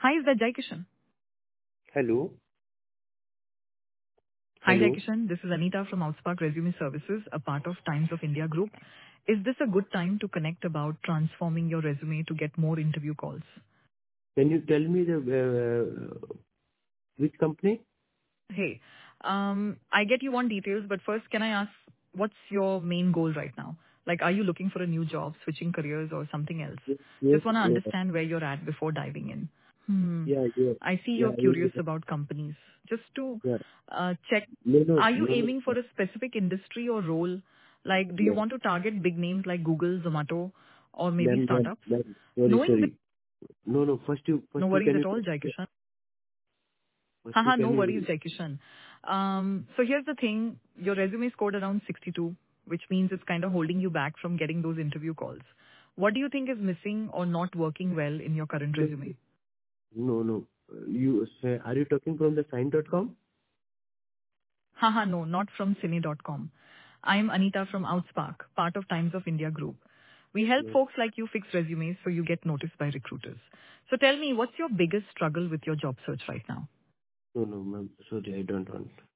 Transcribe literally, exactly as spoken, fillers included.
Hi, is that Jai Kishan? Hello. Hi, Jai Hello. Kishan. This is Anita from Outspark Resume Services, a part of Times of India Group. Is this a good time to connect about transforming your resume to get more interview calls? Can you tell me the uh, which company? Hey, um, I get you want details, but first, can I ask what's your main goal right now? Like, are you looking for a new job, switching careers, or something else? Yes. Yes. Just want to Uh, understand where you're at before diving in. Hmm. yeah. Yeah. I see Yeah. you're Yeah. curious about companies. Just to Yeah. uh, check, No. No. are you No. aiming for a specific industry or role? Like, do you Yeah. want to target big names like Google, Zomato, or maybe Ma'am. Ma'am. startups? Ma'am. Sorry. Knowing this, Sorry. No. No. First you. no First you worries can at you. all, Jai Kishan. First you Haha, no can worries, you. Jai Kishan. Um, so here's the thing. Your resume scored around sixty-two, which means it's kind of holding you back from getting those interview calls. What do you think is missing or not working well in your current No. resume? No. No. You say, are you talking from the sign dot com? Haha, no, not from cine dot com. I'm Anita from Outspark, part of Times of India Group. We help No. folks like you fix resumes so you get noticed by recruiters. So tell me, what's your biggest struggle with your job search right now? No. No. Ma'am. Sorry. I don't want.